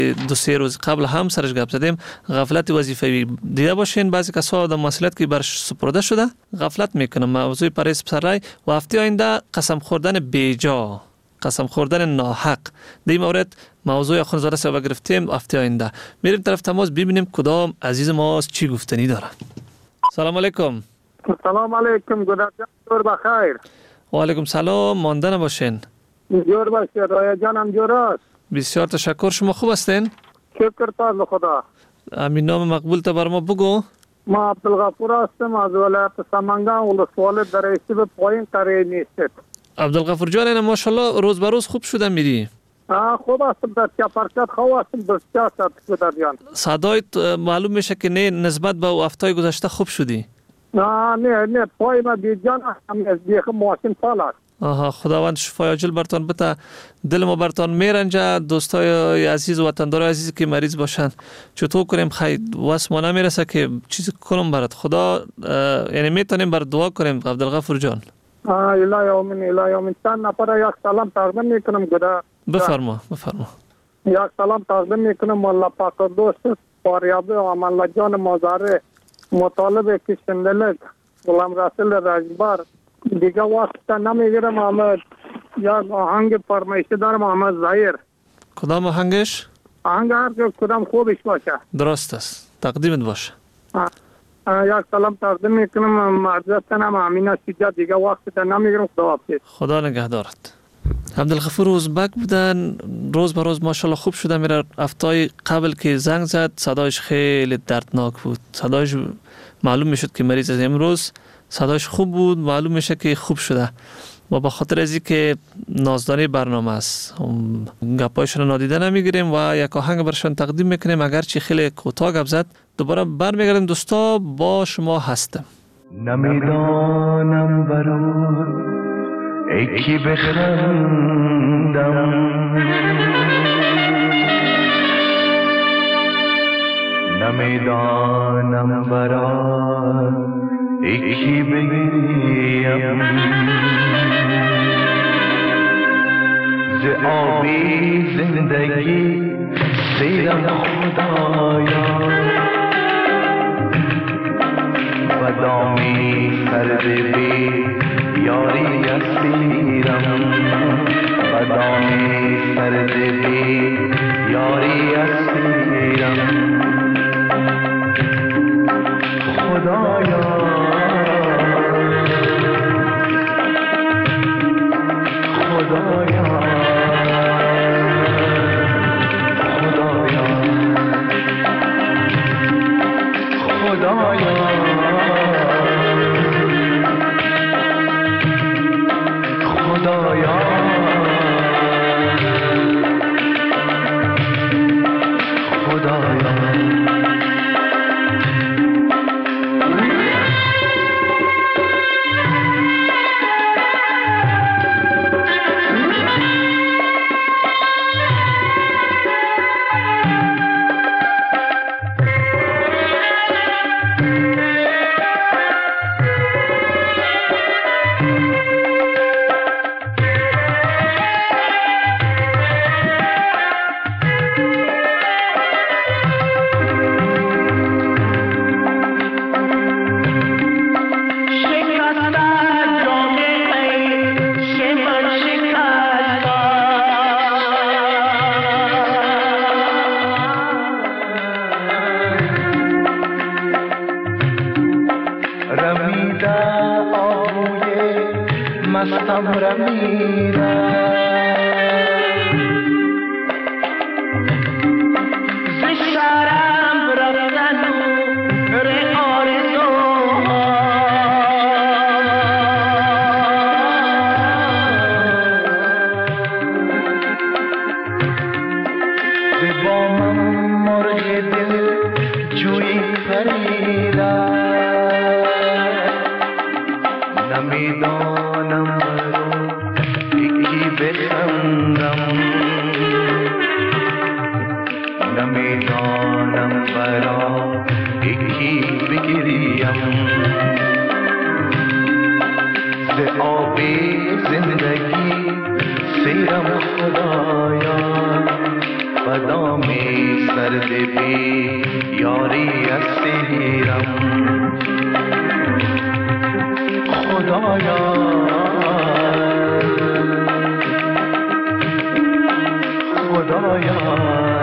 دو سه روز قبل هم سرش گپ زدیم. غفلت وظیفوی دیده باشین بعضی کسا در مسئولیت که برش سپرده شده غفلت میکنه. موضوع پرهیز پسرای و هفته آینده قسم خوردن بیجا، قسم خوردن ناحق، در این مورد موضوع اخوانزاده صاحب گرفتیم. هفته آینده میریم طرف تماس ببینیم کدام عزیز ما چی گفتنی داره. سلام علیکم. سلام علیکم گلاب جان، جور بخیر. و علیکم سلام، مانده نباشین. جور باشید، رای جانم جور است. بسیار تشکر. شما خوب هستین؟ شکر تا خدا. امین نام مقبول تا بر ما بگو. ما عبدالغفور هستم از ولایت سمنگان، ولسوالی درعیسی به پایین قریه نیست. عبدالغفور جان ماشاءالله روز به روز خوب شده میری. خوب هستم، در چپرکت خوب هستم، بسیار گلاب جان. صدایت معلوم میشه که نه نسبت به هفته گذشته خوب شدی. نه پای ما بیجان هستم، از بیخ ماشین پال است. خداوند شفای عاجل برتان بده. دل ما برتان میرنجه. دوستای عزیز و وطندار عزیز که مریض باشن چطور کنیم خیر واسه ما نمیرسه که چیزی کنم برات. خدا یعنی میتونیم بر دعا کنیم. عبدالغفور جان الهی آمین. چند نفر یک سلام تقدیم میکنم گدا. بفرما. یک سلام تقدیم میکنم والله پاک دوست فاریابی و امان جان مازاره مطالبه که شندلک غلام رسول رجبار دیگه واسطه نمیگیرم. محمد یا آهنگ فرمایشی دارم محمد ظاهر. کدام آهنگش؟ آهنگ هر که کدام خوبش باشه. درست است، تقدیمت باشه. یک سلام تقدیم میکنم. معذرت کنم امین شجاع دیگه واسطه نمیگیرم. خدا نگهدارت. عبدالغفور ازبک بودن. روز به روز ماشاءالله خوب شده میره. هفته‌های قبل که زنگ زد صدایش خیلی دردناک بود. صدایش معلوم میشد که مریض. از امروز صدایش خوب بود، معلوم میشه که خوب شده. و به خاطر از اینکه نازداری برنامه است گپایشون نادیده نمیگیریم و یک آهنگ برشان تقدیم میکنیم. اگرچه خیلی کوتاه گپ زد دوباره برمیگردیم. دوستا با شما هستم. نمیدانم برون ایکی بخندم، نمیدانم برای ایکی بگریم، ز آبی زندگی سیرم خدایا، و دامی سرد بی یاری اسیرم، و دامی سرد بی یاری اسیرم. خدایا خدایا خدایا خدایا خدایا بدام سرد بی یاری اسیرم خدایا خدایا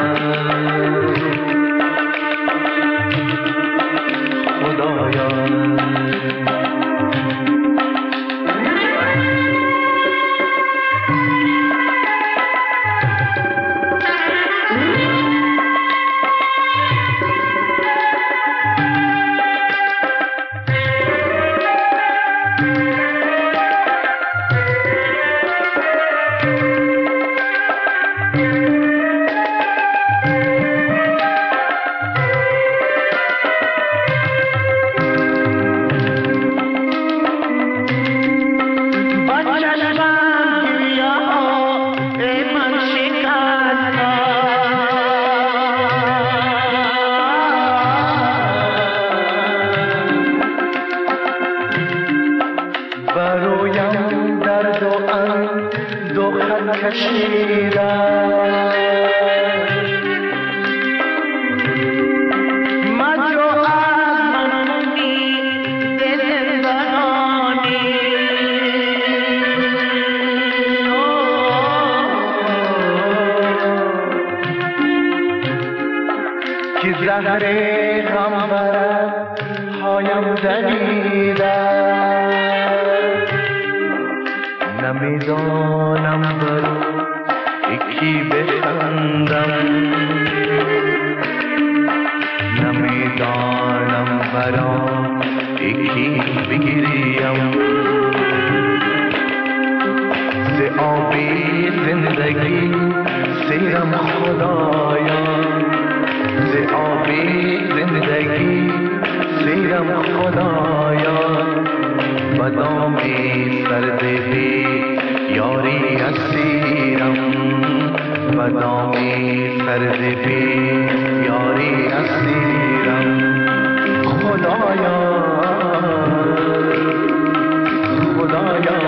زهر غم برد هایم دلیدم نمیدانم برو یکی بخندم نمیدانم برا یکی بگیریم ز آبی زندگی سیرم خدایا ز آبی زندگی سیرم خدایا بدامی سرد بی یاری اسیرم بدامی سرد بی یاری اسیرم خدایا خدایا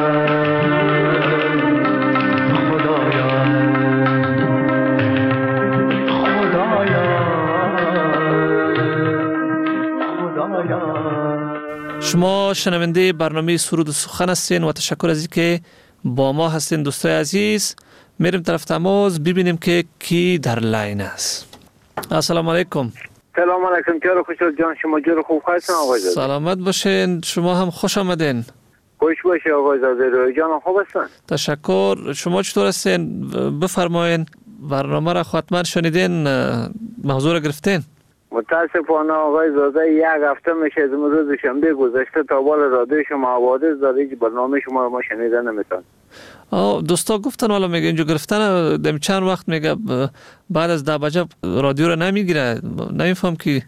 شما شنونده برنامه سرود و سخن هستین و تشکر از اینکه با ما هستین دوستای عزیز. میریم طرف تماس ببینیم که کی در لاین است. السلام علیکم. سلام علیکم. چرا خوشحال جان شما جور خوب هستین آقای زاده؟ سلامت باشین. شما هم خوش آمدین. خوش باشه آقای زاده. روی جان خوب هستن؟ تشکر. شما چطور هستین؟ بفرمایین. برنامه را حتما شنیدین، موضوع را گرفتین؟ متاسفانه آقای زاده یک هفته میشه از روز شنبه گذشته تا بال رادیو شما حوادث داره که برنامه شما رو ما شنیده نمیتون. دوستا گفتن والا میگه اینجا گرفتن دم چند وقت میگه بعد از 10 بجه رادیو رو نمیگیره. نمیفهم که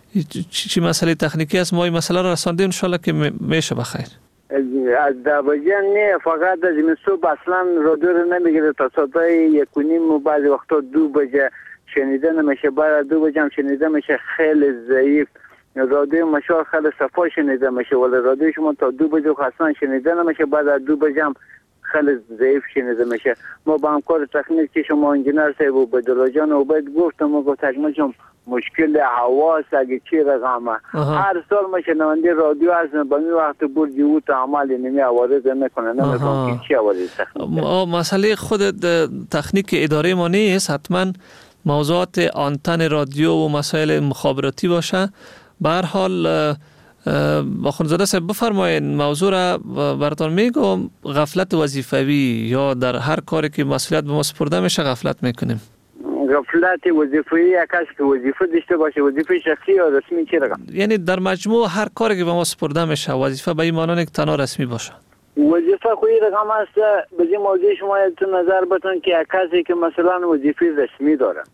چی مسئله تکنیکی است. ما این مسئله رو رساندیم ان شاء الله که میشه بخیر. از 10 بجه نه، فقط از این صبح اصلا رادیو رو نمیگیره تا ساعت 1:30 و بعضی وقتا 2 بجه شنیده نمیشه. بعد 2 بجه هم شنیده میشه خیلی ضعیف. رادیو مشوار خیلی صفا شنیده میشه ولی رادیو شما تا 2 بجه اصلا شنیده نمیشه. بعد از 2 بجه هم خیلی ضعیف شنیده میشه. ما با همکار تکنیکی شما انجینر صاحب و بدر جان عبید گفتم و گفت تکنیکم مشکل حواس اگه چی رقمه هر سال ما شنونده رادیو هستن با این وقت برج او تعامل نمی حوادث نمیکنه نمیکنه که چی حوادث مسئله خود تکنیک اداره ما نیست. حتما موضوعات آنتن رادیو و مسائل مخابراتی باشه. به هر حال آخوندزاده صاحب بفرمایید. موضوع را براتون میگم. غفلت وظیفوی یا در هر کاری که مسئولیت به ما سپرده میشه غفلت میکنیم. غفلت وظیفوی یک کسی که وظیفه داشته باشه وظیفه شخصی یا رسمی چی رقم؟ یعنی در مجموع هر کاری که به ما سپرده میشه وظیفه به این معنی که تنها رسمی باشه. وظیفه خوی رقم است. به این موضوع شما نظر بتون که یک کسی که مثلا وظیفه رسمی داره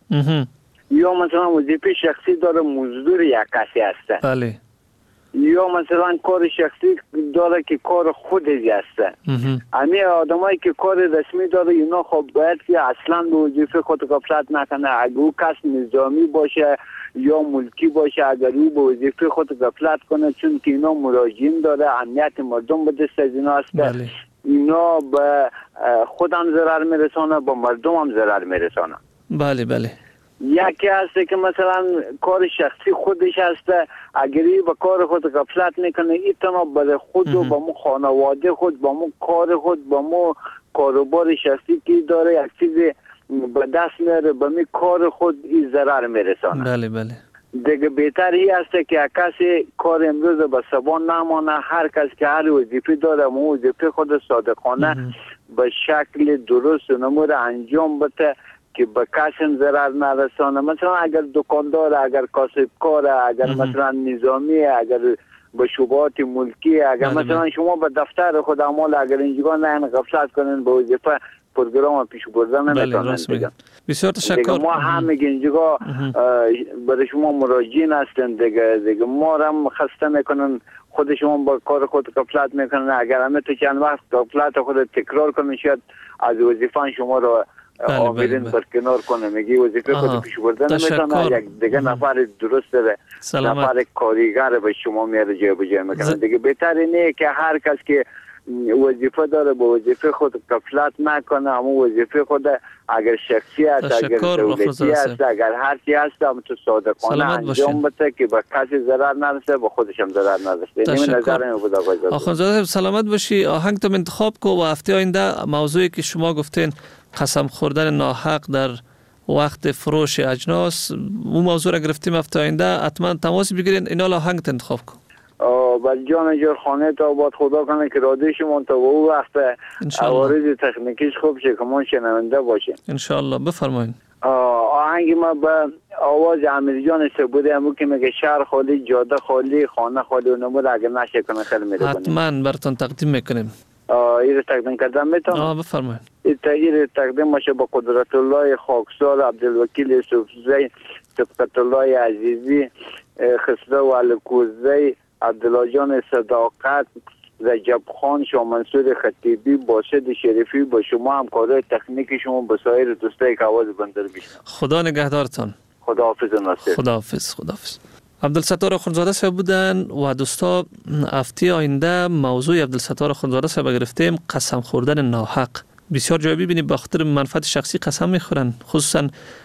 یا مثلا وظیفه شخصی داره مزدور یک کسی است. بله. یا مثلا کار شخصی داره که کار خودش است. همه آدمایی که کار رسمی داره اینا خب باید که اصلا به وظیفه خود غفلت نکنه. اگه او کس نظامی باشه یا ملکی باشه اگر او به وظیفه خود غفلت کنه چون که اینا مراجعین داره امنیت مردم به دست از اینا است. اینا به خودم ضرر میرسانه با مردم هم ضرر میرسانه. بله بله. یکی هست که مثلا کار شخصی خودش هست، اگری به کار خود غفلت میکنه، ایتنا به خود و به مو خانواده خود، به مو کار خود، به مو کاروبار شخصی که داره یک چیز به دست میاره، به می کار خود این ضرر میرسانه. بله بله. دیگه بهتر این است که کسی کار امروز به سبان نمانه، هر کس که هر وظیفه داره مو وظیفه خود صادقانه به شکل درست نمور انجام بده که به کسی ضرر نرسانه. مثلا اگر دکاندار، اگر کاسبکار، اگر مثلا نظامی، اگر به شبهات ملکی، اگر مثلا شما به دفتر خود اعمال اگر اینجا نه غفلت کنین به وظیفه پروگرام پیش بردن نمیتونن. بسیار تشکر. ما هم میگه اینجا برای شما مراجعین هستن دیگه ما هم خسته میکنن، خود شما با کار خود غفلت میکنن. اگر همه تو چند وقت غفلت خود تکرار کنن شاید از وظیفه شما رو آمرین برکنار کنه. میگی وظیفه خود پیش بردن نمیتونه، یک دیگه نفر درست داره، نفر کاریگر به شما میاره جای به جای میکنه. دیگه بهتر اینه که هر کس که وظیفه داره با وظیفه خود غفلت نکنه، همون وظیفه خود اگر شخصی است، اگر دولتی است، اگر هر چی است هم تو صادقانه انجام بده که به کسی ضرر نرسه، به خودش هم ضرر نرسه. این نظر من بود. آخوندزاده سلامت باشی. آهنگ تو انتخاب کو و هفته آینده موضوعی که شما گفتین قسم خوردن ناحق در وقت فروش اجناس، اون موضوع را گرفتیم. هفته آینده حتما تماس بگیرین، اینا آهنگ انتخاب کن. بل جان جور خانه تا آباد خدا کنه که رادیوش من تا اون وقت عوارض تکنیکیش خوب شه که ما شنونده باشیم انشالله. بفرمایید. آهنگ ما به آواز امیر جان سبوده همون که میگه شهر خالی، جاده خالی، خانه خالی و نمود اگر نشه کنه خیلی میره کنیم. حتما براتون تقدیم میکنیم. این تقدیم کردم میتونم؟ بفرمایید. این تقدیم باشه با قدرت الله خاکسار، عبدالوکیل یوسفزی، صفقت الله عزیزی، خسرو الکوزی، عبدالله جان صداقت، رجب خان، شاه منصور خطیبی، باشد شریفی، با شما همکارای تکنیکی شما، با سایر دوستای که آواز بندر بیشتن. خدا نگهدارتان. خداحافظ ناصر. خداحافظ. عبدالستار آخوندزاده صاحب بودن و دوستا. هفته آینده موضوع عبدالستار آخوندزاده صاحب گرفتیم قسم خوردن ناحق. بسیار جایی ببینید به خاطر منفعت شخصی قسم میخورن، خصوصا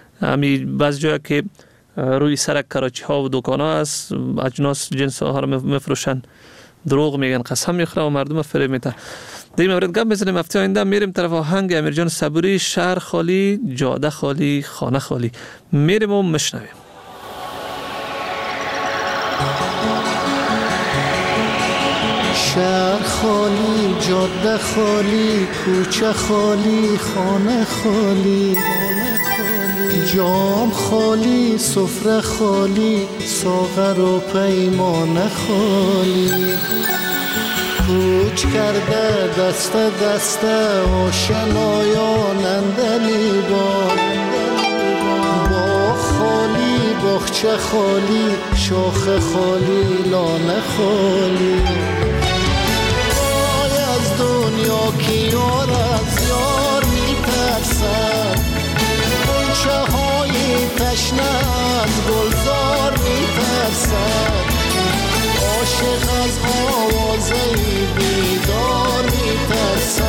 همین بعض جایی که روی سرک کراچی ها و دکان ها است، اجناس جنس ها رو میفروشن، دروغ میگن، قسم میخورن و مردم فریب میدن. در این مورد گپ میزنیم. هفته آینده میریم طرف آهنگ امیرجان صبوری، شهر خالی، جاده خالی، خانه خالی. میریم و میشنویم. شهر خالی، جاده خالی، کوچه خالی، خانه خالی، جام خالی، سفره خالی، ساغر و پیمانه خالی. کوچ کرده دسته دسته آشنایان اندلی با خالی، باغچه خالی، شاخه خالی، لانه خالی. وای از دنیا که یار از یار میترسد، غنچه های تشنه از گلزار میترسد، عاشق از آوازه بیدار میترسد،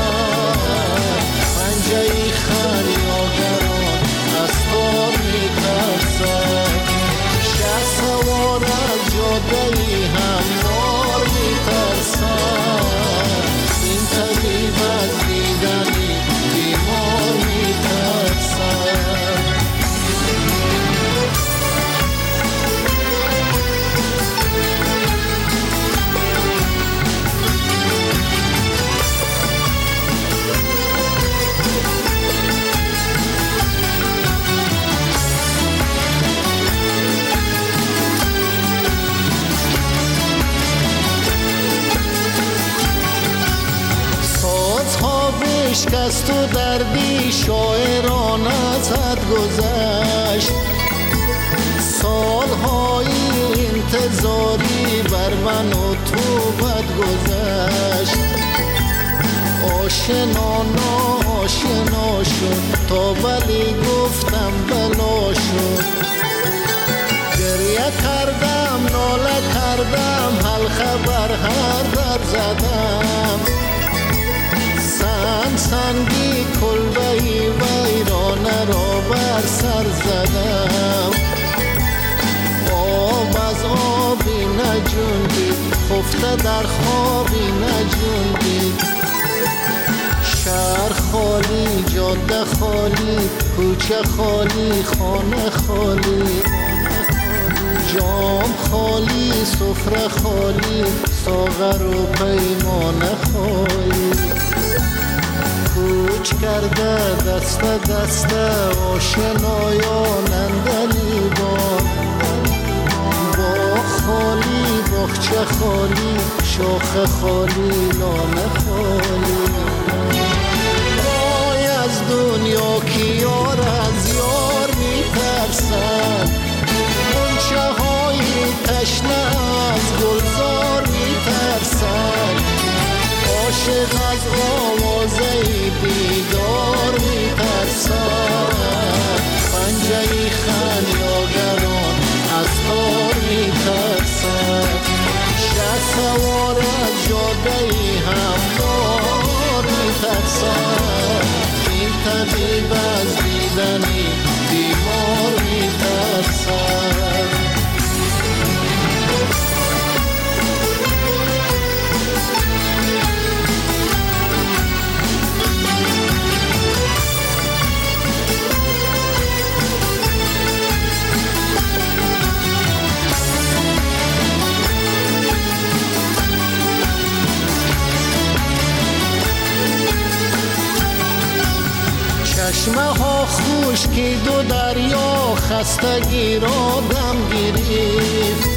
پنجه خریادران از تار میترسد، شه سوار از جاده هموار میترسد، این طبیب از دیدنی بیمار میترسد. شکست و دردی شاعران از حد گذشت، سالهای انتظاری بر من و تو بد گذشت، آشنا ناآشنا شد تا ولی گفتم بلا شد، گریه کردم ناله کردم حلقه بر هر در زدم، سنگی کلبهی ویرانه را بر سر زدم آب از آبی نجوندید خفته در خوابی نجوندید شهر خالی جاده خالی کوچه خالی خانه خالی جام خالی سفره خالی ساغر و پیمانه خالی کوچ کرده دست دست آشنایان اندلیبان باغ خالی باغچه خالی شاخه خالی لانه خالی وای از دنیا که یار از یار میترسد غنچه های تشنه از گلزار میترسد عاشق از آوازه بیدار میترسد پنجه خمیاگران از تار میترسد شه سوار از جاده همدار میترسد این طبیب از دیدنی بیمار میترسد چشمه ها خشکید و دریا خستگی را دم گرفت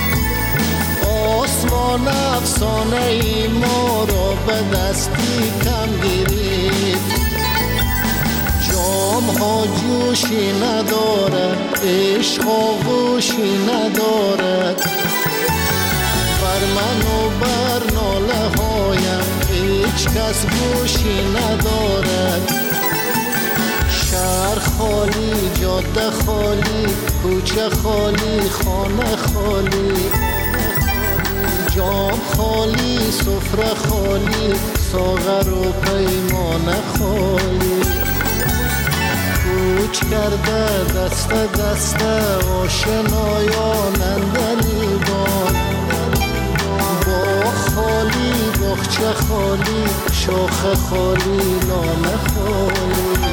آسمان افسانه ای ما را به دستی کم گرفت جام ها جوشی ندارد عشق آغوشی ندارد بر من و بر ناله هایم هیچ کس گوشی ندارد شهر خالی جاده خالی کوچه خالی خانه خالی جام خالی سفره خالی ساغر و پیمانه خالی کوچ کرده دست دست آشنایان اندلیبان باغ خالی باغچه خالی شاخه خالی لانه خالی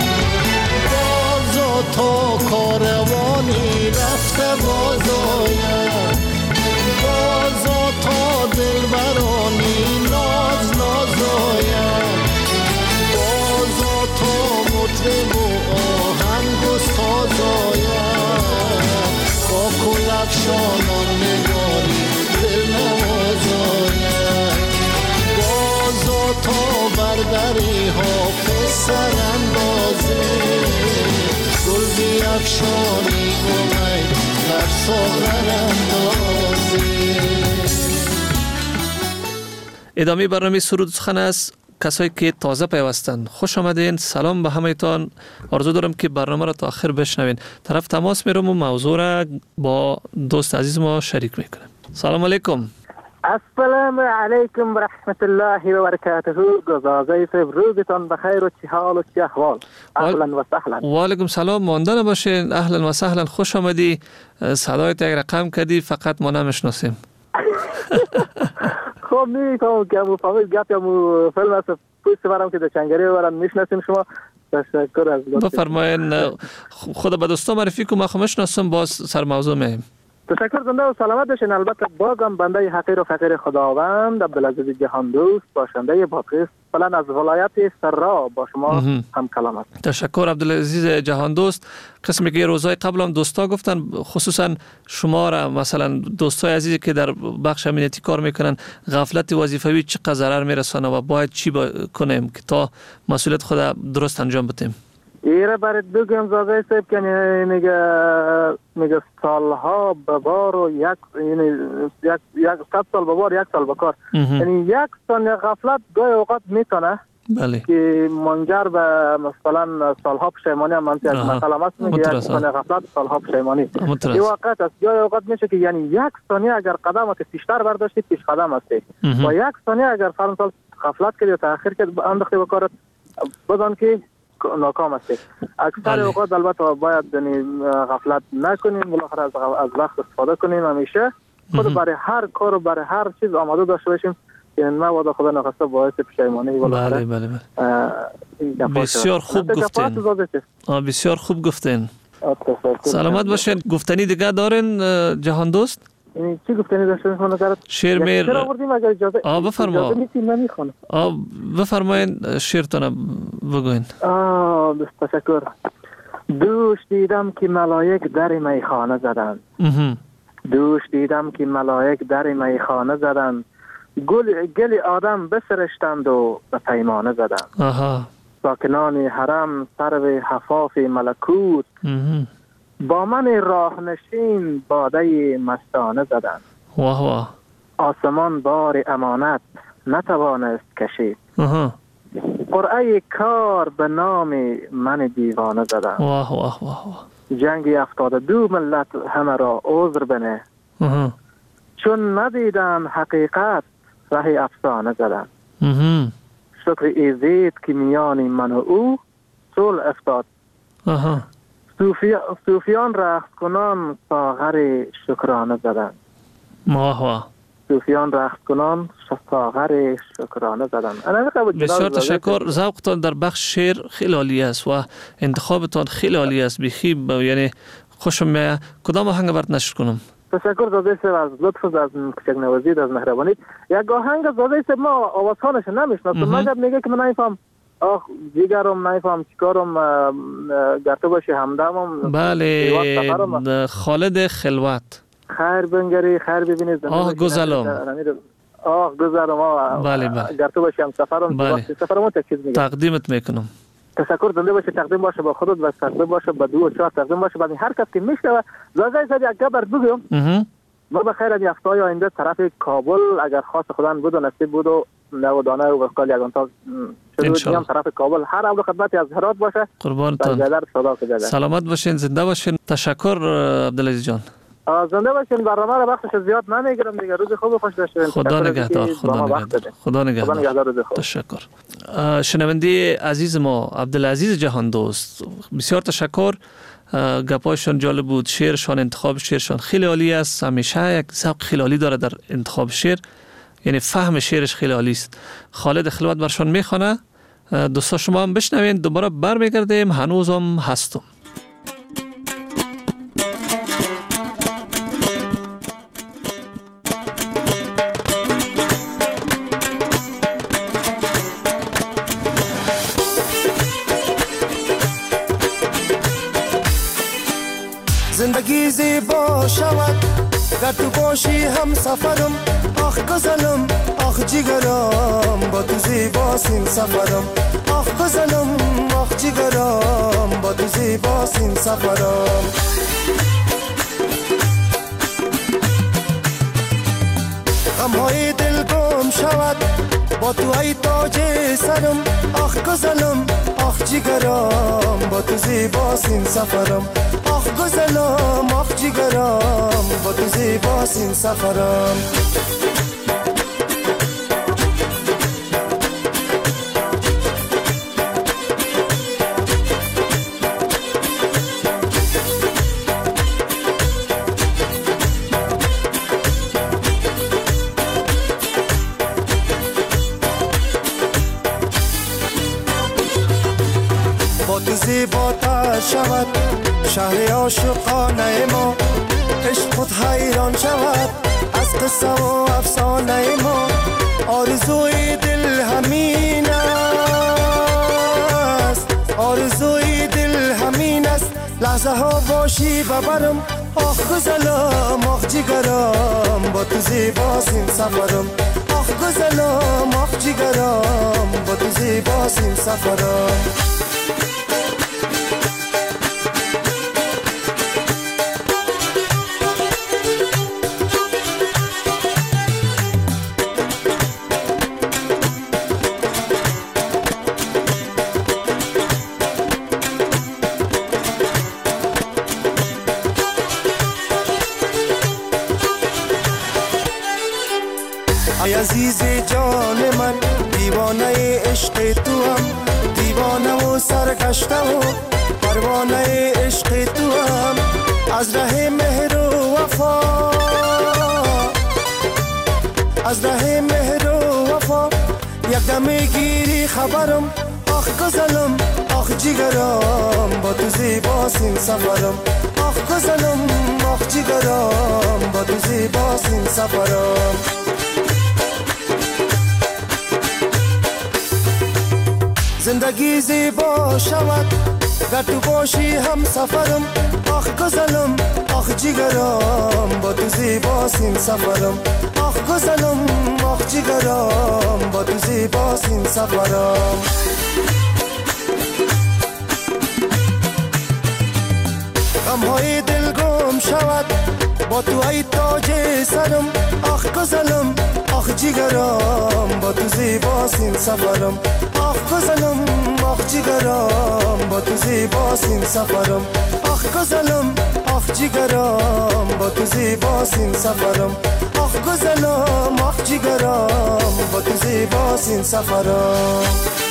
تا کاروانی رفته باز آید بازا تا دلبرانی ناز ناز آید بازا تا مطرب و آهنگ و ساز آید با کل افشانان نگاری دل نواز آید بازا تا بردری حافظ سر اندازه گل بیفشانی امید در ساغر اندازی. ادامه برنامه سرود سخن است. کسایی که تازه پیوستن خوش آمدین. سلام به همه تان. آرزو دارم که برنامه را تا آخر بشنوین. طرف تماس میرم و موضوع را با دوست عزیز ما شریک میکنم. سلام علیکم. السلام علیکم و رحمت الله و برکاته. گزازه صاحب روزتان بخیر و چه حال و چه احوال؟ اهلا و سهلا. و علیکم سلام. مانده نباشین. اهلا و سهلا. خوش آمدی. صدایت یک رقم کردی فقط ما نمیشناسیم. خب میفهمم که امو فامیل گپ یا فیلم است پوست برم که در چنگری ببرم میشناسیم شما. تشکر از لطف. بفرمایین. خود به دوستا معرفی کنم. ما میشناسم باز سر موضوع میم. تشکر زنده و سلامت باشین. البته بازم بنده حقیر و فقیر خداوند عبدالعزیز جهان دوست باشنده پادکست فلان از ولایت سرا با شما هم کلام است. تشکر عبدالعزیز جهان دوست. قسمی که روزهای قبل هم دوستا گفتن خصوصا شما را مثلا دوستای عزیزی که در بخش امنیتی کار میکنن غفلت وظیفوی چقدر ضرر میرسانه و باید چی کنیم که تا مسئولیت خود درست انجام بدیم. ایره برای بگم زاده صاحب که میگه سالها ببار و یک 100 سال ببار 1 سال بکار. یعنی 1 ثانیه غفلت گاهی اوقات میتونه بله که منجر به مثلا سالها پشیمانی هم منطقه مثلا است میگه 1 ثانیه غفلت سالها پشیمانی. این واقعیت است. گاهی اوقات میشه که یعنی 1 ثانیه اگر قدمت پیشتر برداشتی پیش قدم هستی و 1 ثانیه اگر فرض غفلت کردی و تأخیر کردی انداختی به کارت بدان که ناکام هستید. اکثر اوقات البته باید غفلت نکنیم، بالاخره از وقت استفاده کنیم، همیشه خود برای هر کار و برای هر چیز آماده داشته باشیم که مبادا خدا نخواسته باعث پشیمانی بالاخره. بسیار خوب گفتین. بسیار خوب گفتین. سلامت باشین. گفتنی دیگه دارین جهان دوست؟ چی گفتنی داشته میخونه؟ شعر میر چرا آوردیم اگر اجازه بفرما. نمیخونه. بفرمایین شعرتون بگوین. تشکر. دوش دیدم که ملائک در میخانه زدند. دوش دیدم که ملائک در میخانه زدند، گل آدم بسرشتند و به پیمانه زدند. ساکنان حرم سرو حفاف ملکوت، با من راه نشین باده مستانه زدند. آسمان بار امانت نتوانست کشید، قرعه کار به نام من دیوانه زدند. جنگ 72 ملت همه را عذر بنه، چون ندیدن حقیقت ره افسانه زدند. شکر ایزید که میان من و او صلح افتاد، صوفیان رقص کنان ساغر شکرانه زدند. صوفیان رقص کنان ساغر شکرانه زدند. بسیار تشکر. ذوقتان در بخش شعر خیلی عالی است و انتخابتان خیلی عالی است. بخی یعنی خوشم میاد. کدام آهنگ برات نشر کنم؟ تشکر داده سر از لطف از کچک نوازید از مهربانیت. یک آهنگ داده سر ما آوازخانش نمیشناسم، مگر میگه که من نمیفهم دیگرم نمیفهم چیکارم گرته باشه همدمم. بله خالد خلوت. خیر بنگری خیر ببینید. گزلم. گزلم. بله گرته باشه هم سفرم. سفرم تکیز میگم. تقدیمت میکنم. تشکر. زنده باشه. تقدیم باشه با خودت و تقدیم باشه با دو و چهار تقدیم باشه بعد هر کس که میشنوه. زازای سادی اگه بر بگم ما بخیر از هفته آینده طرف کابل اگر خواست خدا بود و نصیب بود و نودانه و وقال یگان تا شروع طرف کابل هر اول خدمتی از هرات باشه. قربانتان. سلامت باشین. زنده باشین. تشکر عبدالعزیز جان. زنده باشین. برنامه را وقتش زیاد نمیگیرم دیگه. روز خوب خوش داشته باشین. خدا نگهدار. خدا نگهدار. تشکر. شنونده عزیز ما عبدالعزیز جهان دوست، بسیار تشکر. گپایشان جالب بود. شعرشان، انتخاب شعرشان خیلی عالی است. همیشه یک ذوق خیلی عالی داره در انتخاب شعر، یعنی فهم شعرش خیلی عالی است. خالد خلوت برشان میخونه. دوستا شما هم بشنوین. دوباره برمیگردیم. هنوزم هستم. زندگی زیبا شود گر تو باشی هم سفرم. آخ گزلم آخ جگرم با تو زیباست سفرم. آخ گزلم آخ جگرم با تو زیباست سفرم. غمهای دل گم شود با تو ای تاج سرم. آخ گزلم آخ جگرم با تو زیباست سفرم. آخ گزلم آخ جگرم با تو زیباست سفرم. با تو زیباتر شود شهر عاشقانه ما. عشق خود حیران شود از قصه و افسانه ما. آرزوی دل همین است، آرزوی دل همین است. لحظه ها باشی ببرم. آخ گزلم آخ جگرم با تو زیباست سفرم. آخ گزلم آخ جگرم با تو زیباست سفرم. ای عزیز جان من دیوانه عشق تو هم، دیوانه و و سرگشته و پروانه عشق تو هم از ره مهر و وفا، از ره مهر و وفا یک دمی گیری خبرم. آخ گزلم آخ جگرم با تو زیباست این سفرم. آخ گزلم آخ جگرم با تو زیباست این سفرم. زندگی زیبا شود گر تو باشی هم سفرم. آخ گزلم آخ جگرم با تو زیباست این سفرم. آخ گزلم آخ جگرم با تو زیباست این سفرم. غمهای دل گم شود با تو ای تاج سرم. آخ گزلم آخ جگرم با تو زیباست این سفرم. آخ گزلم آخ جگرم با تو زیباست این سفرم. آخ گزلم آخ جگرم با تو زیباست این سفرم. آخ گزلم آخ جگرم با تو زیباست این سفرم.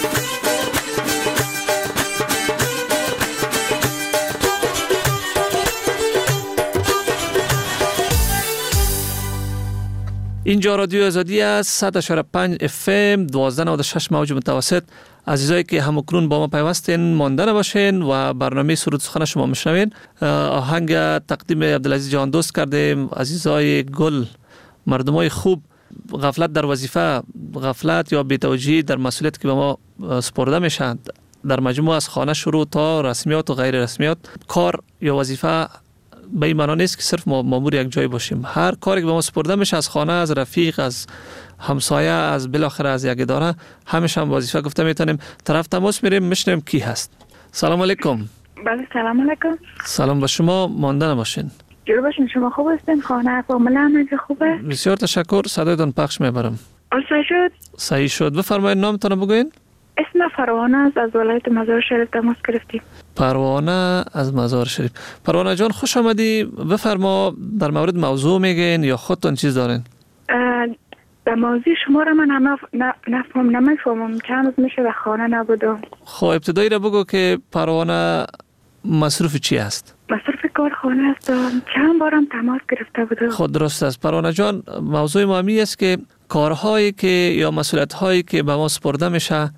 اینجا رادیو آزادی است، 100.5 FM 1296 موج متوسط. عزیزایی که همکنون با ما پیوستین مانده نباشین و برنامه سرود سخن شما میشنوین. آهنگ تقدیم عبدالعزیز جان دوست کردیم. عزیزای گل، مردمای خوب، غفلت در وظیفه، غفلت یا بی‌توجهی در مسئولیت که به ما سپرده میشه در مجموع از خانه شروع تا رسمیات و غیر رسمیات، کار یا وظیفه به این معنا نیست که صرف مامور یک جای باشیم. هر کاری که به ما سپرده میشه از خانه، از رفیق، از همسایه، از بالاخره از یک اداره، همیشه هم وظیفه گفته میتونیم. طرف تماس میریم میشنیم کی هست. سلام علیکم. بله سلام علیکم. سلام به شما، مانده نباشین. جور باشین. شما خوب هستین؟ خانه فامیل همه خوبه؟ بسیار تشکر. صدایتان پخش میبرم. صحیح شد؟ صحیح شد. بفرمایید نامتون بگوین. اسم پروانه است، از ولایت مزار شریف تماس گرفتیم. پروانه از مزار شریف. پروانه جان خوش آمدی. بفرما در مورد موضوع میگین یا خودتون چیز دارین؟ در موضوع شما را من نمیفهمم. چند روز میشه در خانه نبودم. خب ابتدایی را بگو که پروانه مصروف چی است؟ مصروف کار خانه هستم. چند بارم تماس گرفته بودم. خود درست است. پروانه جان، موضوع ما همی است که کارهایی که یا مسئولیت‌هایی که به ما سپرده میشه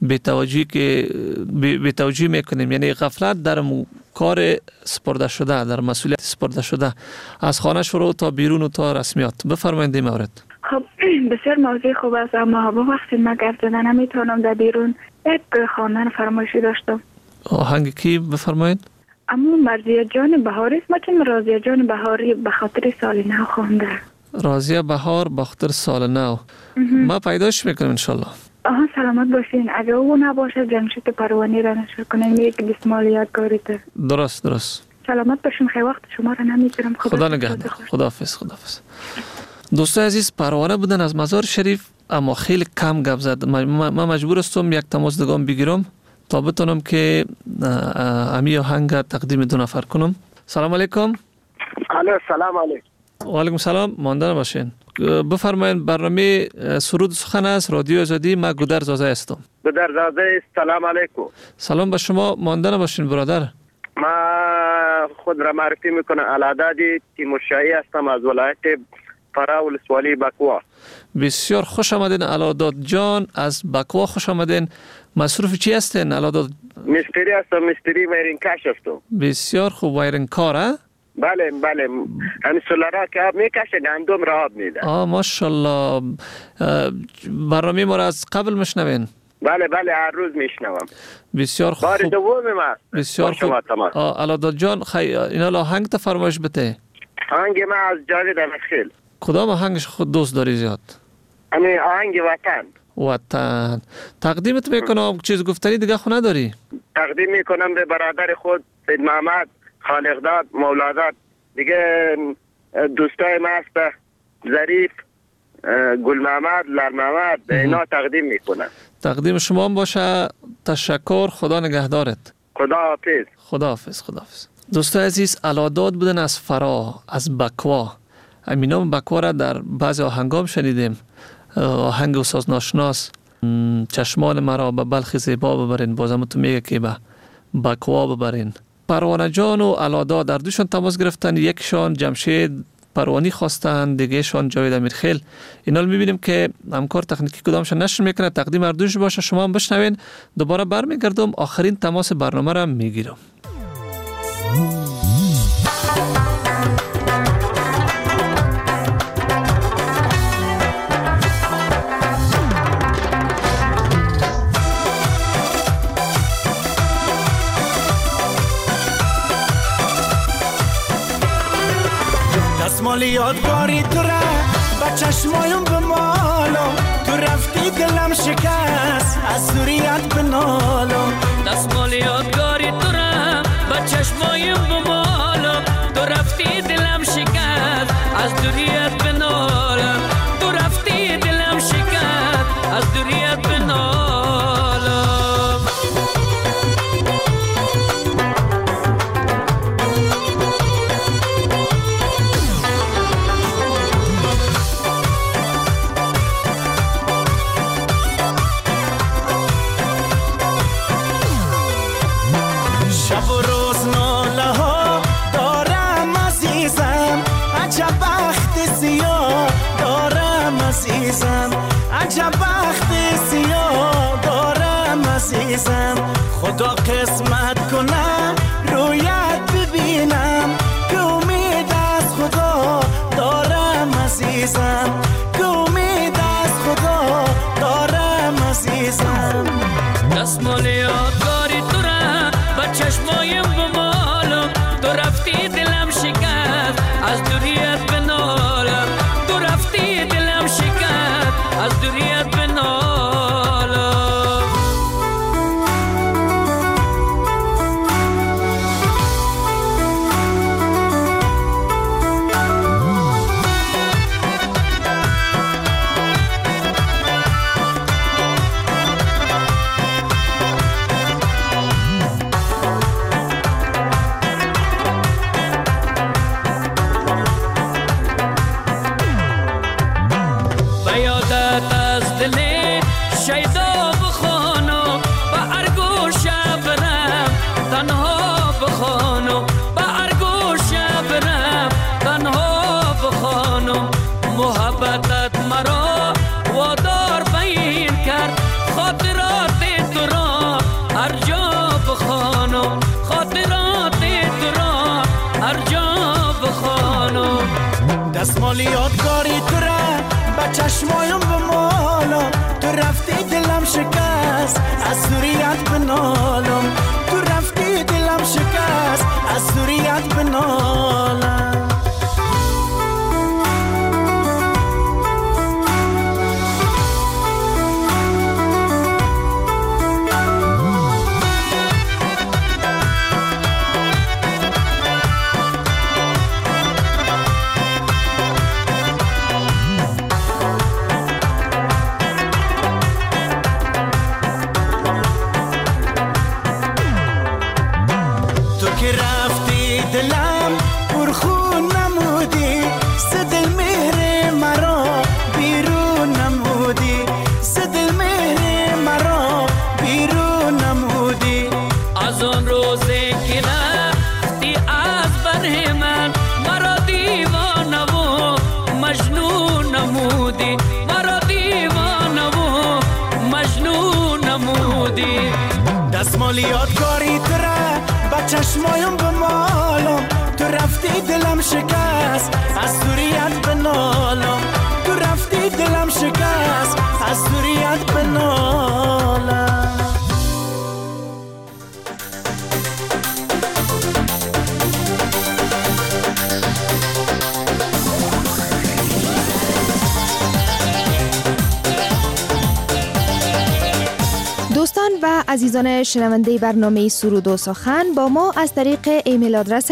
بی‌توجهی میکنیم، یعنی غفلت در کار سپرده شده، در مسئولیت سپرده شده، از خانه شروع تا بیرون و تا رسمیات. بفرمایید این مورد. خب بسیار موضوع خوب است، اما با وقتی من گردنده نمیتونم در بیرون یک خواندن فرمایشی داشتم. آهنگ کی؟ بفرمایید. اما مرضیه جان بهاری است. من راضیه جان بهاری به خاطر سال نو خوانده. راضیه بهار به خاطر سال نو. ما پیداش میکنیم انشالله. سلامت باشین. اگه او نباشه جمشید پروانی را نشر کنیم، یک دسمال یادگاری تر. درست. سلامت باشین. خیلی وقت شما را نمیگیرم. خدا نگهدار. خداحافظ. دوستان عزیز، پروانه بودن از مزار شریف، اما خیلی کم گپ زد. من مجبور هستم یک تماس دگام بگیرم تا بتونم که امی آهنگ تقدیم دو نفر کنم. سلام علیکم. سلام علیکم. و علیکم سلام. مانده نباشین. بفرمایید. برنامه سرود سخن است، رادیو آزادی. من گودر زاده هستم. گودر زاده، سلام علیکم. سلام به شما. مانده نباشین برادر. ما خود را معرفی میکنم. علادادی تیمورشاهی هستم از ولایت فرا ولسوالی بکوا. بسیار خوش آمدین علاداد جان، از بکوا خوش آمدین. مصروف چی هستین علاداد؟ مستری هستم. مستری وایرینگ کش هستم. بسیار خوب. وایرینگ کار ها؟ بله. همین سولارا که آب میکشه، گندم را آب میده. ماشاءالله. برنامه ما را از قبل میشنوین؟ بله هر روز میشنوم. بسیار خوب. بار دوم ما. بسیار خوب. علاداد جان اینا آهنگ تا فرمایش بده. آهنگ ما از جاوید امدخیل. کدام آهنگش خود دوست داری زیاد؟ همین آهنگ وطن. تقدیمت میکنم. چیز گفتنی دیگه خو نداری؟ تقدیم میکنم به برادر خود سید محمد، خالقداد، مولاداد، دیگه دوستای ما هست، ظریف، گل محمد، لال محمد، اینا تقدیم میکنم. تقدیم شما هم باشه. تشکر. خدا نگهدارت. خداحافظ. دوستای عزیز، علاداد بودن از فرا، از بکوا. همین نام بکوا را در بعض آهنگام شنیدیم. آهنگ استاد ناشناس چشمان مرا به بلخ زیبا ببرین. بازم تو میگه که به بکوا ببرین. پروانه جان و الادا در دوشان تماس گرفتن. یکشان جمشید پروانی خواستن، دیگه شان جاوید امیرخیل. اینا رو میبینیم که همکار تکنیکی کدامشان نشر میکنه. تقدیم اردوش باشه، شما هم بشنوین. دوباره برمیگردم آخرین تماس برنامه را میگیرم. دستمال یادگاری تو را با چشمایم بمالم، تو رفتی دلم شکست از دوریت بنالم. دستمال یادگاری تو را با چشمایم بمالم، تو رفتی دلم شکست از دوریت بنالم. تو رفتی دلم شکست از دوریت بنالم. شب و روز ناله ها دارم عزیزم، عجب بخت سیاه دارم عزیزم، عجب بخت سیاه دارم عزیزم. خدا قسمت کنه رویت ببینم، که امید از خدا دارم عزیزم، که امید از خدا دارم عزیزم. دستمال یادگاری تو را با چشمایم بمالم، تو رفتی دلم شکست از دوریت بنالم. تو رفتی دلم شکست از دوریت بنالم. شیدا بخوانم با ارگوش برم تنها بخوانم، با ارگوش برم تنها بخوانم. محبتت مرا وادار بین کرد، خاطرات تو را هر جا بخوانم، خاطرات تو را هر جا بخوانم. دستمال یادگاری تو را با چشمایم بمالم، تو رفتی دلم شکست از دوریت بنالم، تو رفتی دلم شکست از دوریت بنالم. دستمال یادگاری تو را با چشمایم بمالم، تو رفتی دلم شکست از دوریت بنالم، تو رفتی دلم شکست از دوریت بنالم. دوستان و عزیزان شنونده برنامه سرود و سخن با ما از طریق ایمیل آدرس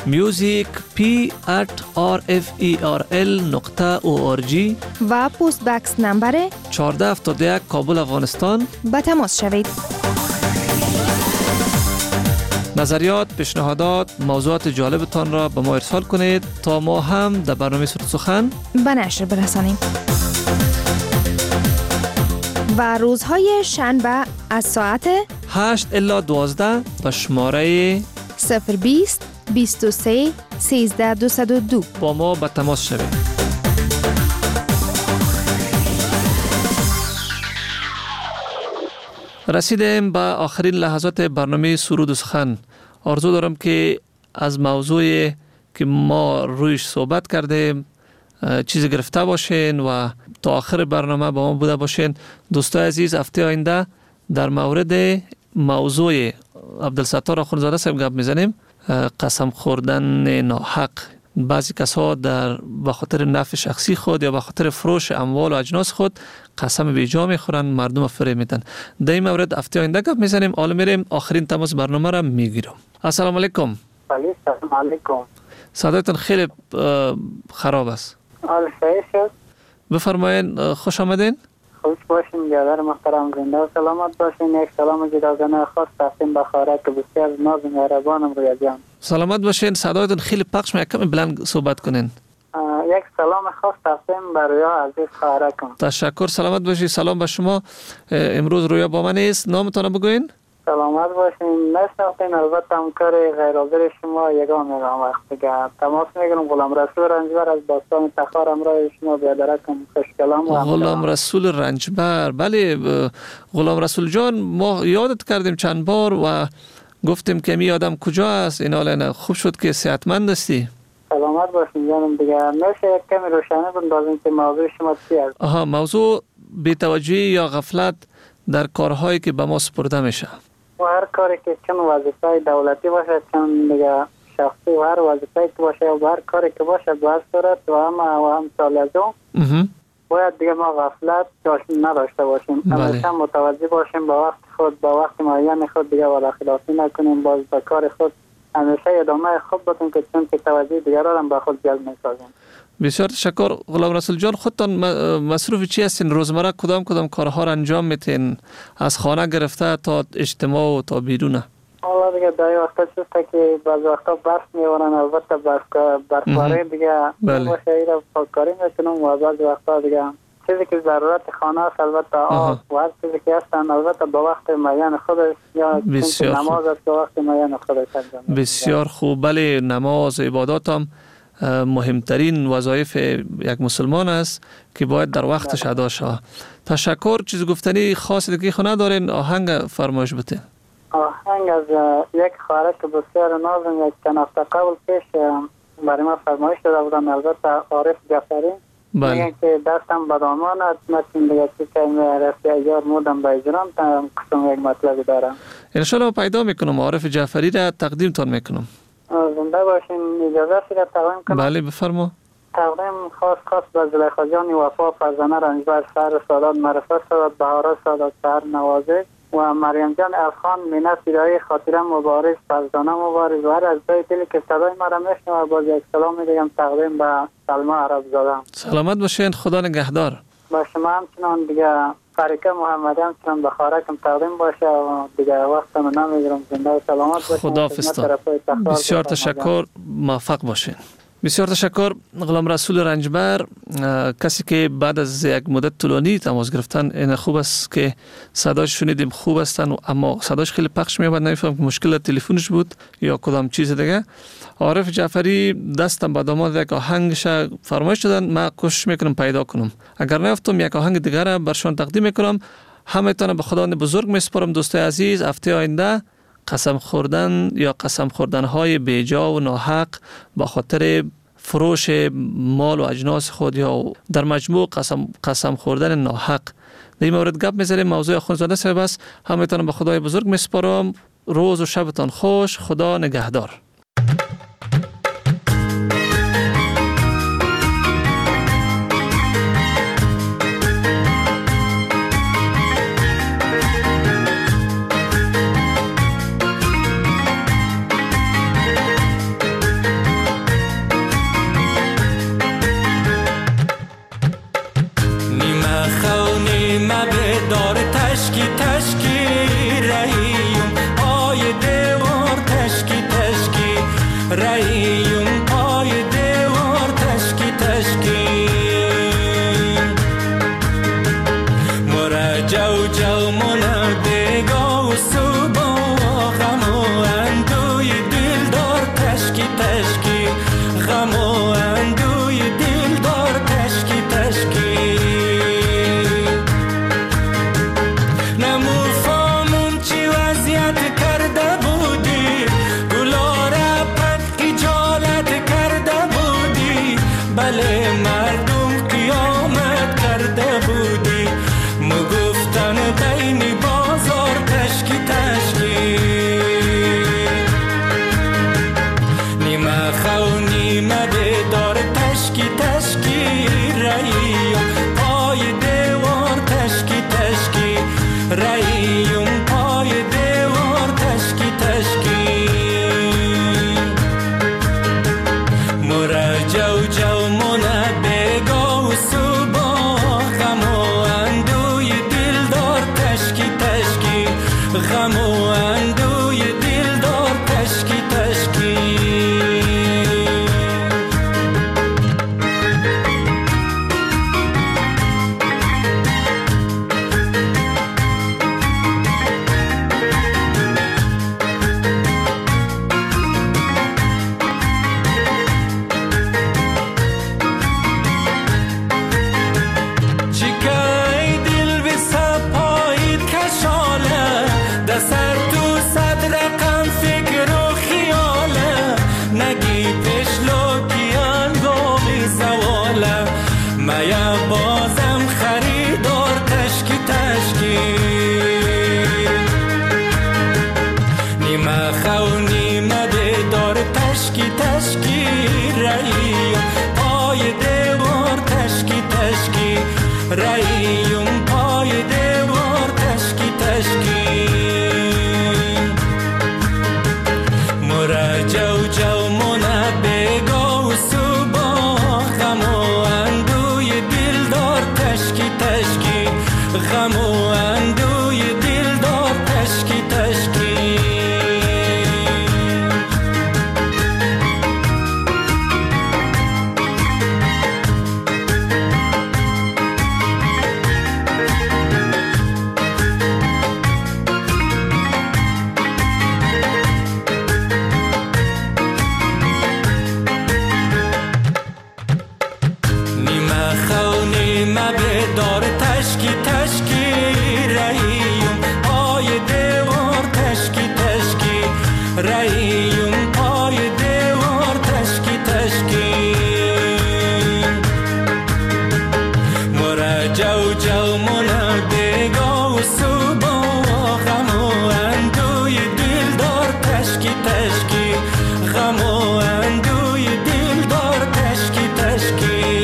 music@rferl.org و پست بکس نمبر 1471 کابل افغانستان به تماس شوید. نظریات، پیشنهادات، موضوعات جالبتان را به ما ارسال کنید تا ما هم در برنامه سرود و سخن به نشر برسانیم. و روزهای شنبه از ساعت 8 الی 12 به شماره 020 23 13 202 با ما به تماس شوید. رسیدیم به آخرین لحظات برنامه سرود و سخن. آرزو دارم که از موضوعی که ما رویش صحبت کردیم چیزی گرفته باشین و تا آخر برنامه با ما بوده باشین. دوستای عزیز، هفته آینده در مورد موضوع عبدالستار آخوندزاده صاحب گپ میزنیم. قسم خوردن ناحق. بعضی کسا به خاطر نفع شخصی خود یا به خاطر فروش اموال و اجناس خود قسم بیجا میخورن، مردم فریب میدن. در این مورد هفته آینده گپ میزنیم. حالا میریم آخرین تماس برنامه را میگیرم. السلام علیکم. سلام علیکم. صدایتون خیلی خراب است. حال شد. بفرمایید. خوش آمدین. خوش باشین برادر محترم، زنده و سلامت باشین. یک سلام جداگانه خاص تقدیم به خارک که بسیار ناز و مهربانم رویا جان. سلامت باشین. صدایتون خیلی پخش میاد، کمی بلند صحبت کنین. یک سلام خاص تقدیم به رویا عزیز خارکم. تشکر. سلامت باشین. سلام به شما. امروز رویا با من نیست. نامتون بگوین. سلامت باشین. نشناختین البته همکار غیرحاضر شما یگان میگم وقت دیگه تماس میگیرم. غلام رسول رنجبر از باستان تخار همراه شما بیادرکم. خوشکلام و غلام رسول رنجبر. بله غلام رسول جان، ما یادت کردیم چند بار و گفتیم که می آدم کجا است. این حالا خوب شد که صحتمند هستی. سلامت باشین جانم. دیگه میشه یک کمی روشنی بندازیم که موضوع شما چی است؟ موضوع بی‌توجهی یا غفلت در کارهایی که به ما سپرده میشه. و هر کاری که چون وظیفه دولتی باشه، چون دیگه شخصی و هر وظیفه که باشه و هر کاری که باشه به هر صورت و هم سال از اون باید دیگه ما غفلت نداشته باشیم. همیشه متوجه باشیم با وقت خود، با وقت معین خود دیگه ولا خلافی نکنیم. باز به کار خود همیشه ادامه خوب بتون که چون که توجه دیگران هم به خود جلب می‌سازیم. بسیار تشکر. غلام رسول جان، خودتان مصروف چی هستین؟ روزمره کدام کارها را انجام میتین؟ از خانه گرفته تا اجتماع و تا بیرونه؟ حالا دیگه در وقتا چیسته که بعض وقتا برف میورن، البته برفباری دیگه باشه ایره پاککاری میکنم و بعض وقتا دیگه چیزی که ضرورت خانه است البته آب و هر چیزی که هستن البته با وقت معین خودش یا نماز است با وقت معین خودش انجام. بسیار خوب. بله نماز عبادات هم مهمترین وظایف یک مسلمان است که باید در وقتش ادا شود. تشکر. چیز گفتنی خاصی دیگه خو ندارین؟ آهنگ فرمایش بده. آهنگ از یک خواهر که بسیار نازم یک چند هفته قبل پیش برای ما فرمایش داده بودن، البته عارف جعفری. میگن که دستم به دامانت متن دیگه چی که رفتی ایار مودم به اجرام قسم یک مطلبی دارم. انشالله پیدا میکنم. عارف جعفری را تقدیم تان میکنم. زنده باشین. اجازه را تقدیم کنم؟ بله بفرما. تقدیم خاص به زلیخا جان وفا، فرزانه رنجبر، سر سادات معرفت سادات، بهارا سادات، سر نوازش و مریم جان افخان، مینه سیرایی، خاطره مبارز، فرزانه مبارز و هر از دای دلی که صدای مرا میشنه و باز یک سلام میدیم تقدیم به سلمى عرب زاده. سلامت باشین. خدا نگهدار. با شما همچنان دیگه فریقه محمدی همچنان به خارکم تقدیم باشه و دیگه وقتم نمیگیرم. زنده و سلامت باشین. خدا فستان. بسیار تشکر. موفق باشین. بسیار تشکر. غلام رسول رنجبر، کسی که بعد از یک مدت طولانی تماس گرفتن، این خوب است که صداش شنیدیم خوب هستن اما صداش خیلی پخش میاد، نمیفهم که مشکل تلفنش بود یا کدام چیز دیگه. عارف جعفری دستم به داماد یک آهنگش فرمایش دادن، من کوشش میکنم پیدا کنم. اگر نیافتم یک آهنگ دیگه را برشان تقدیم میکنم. همتون به خداوند بزرگ میسپارم. دوستای عزیز، هفته آینده قسم خوردن یا قسم خوردن‌های بیجا و ناحق با خاطر فروش مال و اجناس خود یا در مجموع قسم خوردن ناحق، در این مورد گپ می‌زنیم. موضوع آخوندزاده صاحب است. همتون به خدای بزرگ میسپارم. روز و شبتان خوش. خدا نگهدار. تشکی رهیم آی دیوار تشکی بله مردم قیامت کرده بودی مگفتن بین بازار تشکی تشکی نیمه خو نیمه بیدار تشکی تشکی رأیم پای دیوار تشکی تشکی رأیم پای دیوار تشکی تشکی مرا جو جو منه بگا و صبح غم و اندوی دلدار تشکی تشکی غم و اندوی دلدار تشکی تشکی رأیم پای دیوار تشکی تشکی مرا جو جو منه بگا و صبح غم و اندوی دلدار تشکی تشکی غم و اندوی دلدار تشکی تشکی رأیم پای دیوار تشکی تشکی مرا جو جو منه بگا و صبح غم و اندوی دلدار تشکی تشکی غم و اندوی دلدار تشکی تشکی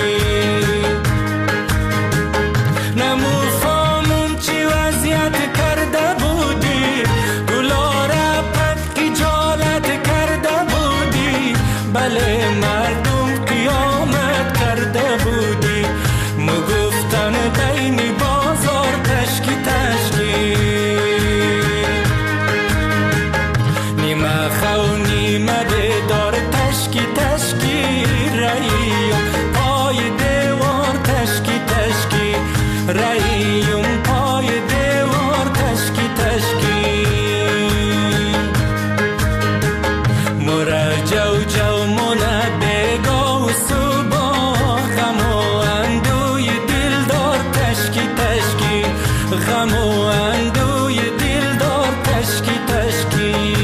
نموفامون چی وضعیت کرده بودی بله مردم قیامت کرده بودی مگفتن بین بازار تشکی تشکی نیمه خو نیمه بیدار تشکی تشکی رأیم پای دیوار تشکی تشکی رأیم پای دیوار تشکی تشکی مرا جو جو منه بگا و صبح غم و اندوی دلدار تشکی تشکی غم و اندوی دلدار تشکی تشکی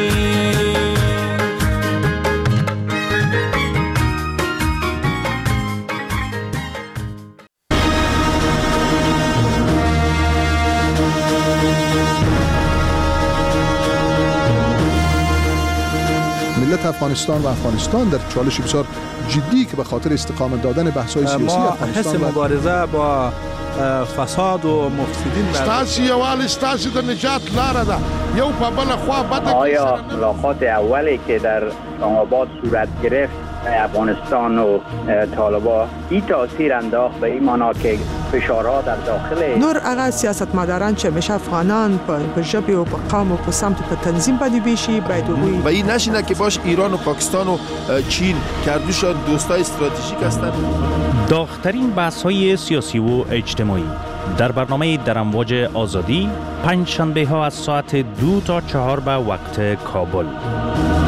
ملت افغانستان و افغانستان در چالش بسیار جدی که به خاطر استقامت دادن بحث‌های سیاسی ما افغانستان حس مبارزه با فساد و مفسدین ستاسي یوال ستاسي د نجات لاره ده یو په بل خوا بد. آیا ملاقات اولی که در اسلام آباد صورت گرفت افغانستان و طالبان این تاثیر انداخت به این معنا که فشارها در داخل نور هغه سیاستمداران چې همیشه افغانان په ژبه او په قوم او په سمت په تنظیم باندې بیشي باید و این نشینه که باش ایران و پاکستان و چین کردوشان دوستای استراتژیک هستند. داغ‌ترین بحث‌های سیاسی و اجتماعی در برنامه در امواج آزادی پنج شنبه ها از ساعت 2 تا 4 به وقت کابل.